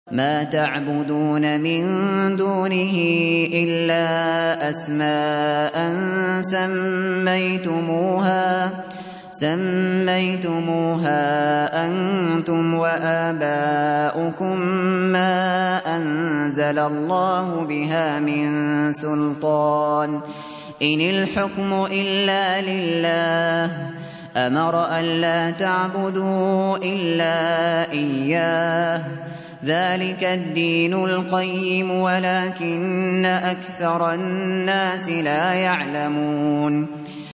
ما تعبدون من دونه إلا أسماء سميتموها أنتم وآباؤكم ما أنزل الله بها من سلطان إن الحكم إلا لله أمر ألا تعبدوا إلا إياه ذلك الدين القيم ولكن أكثر الناس لا يعلمون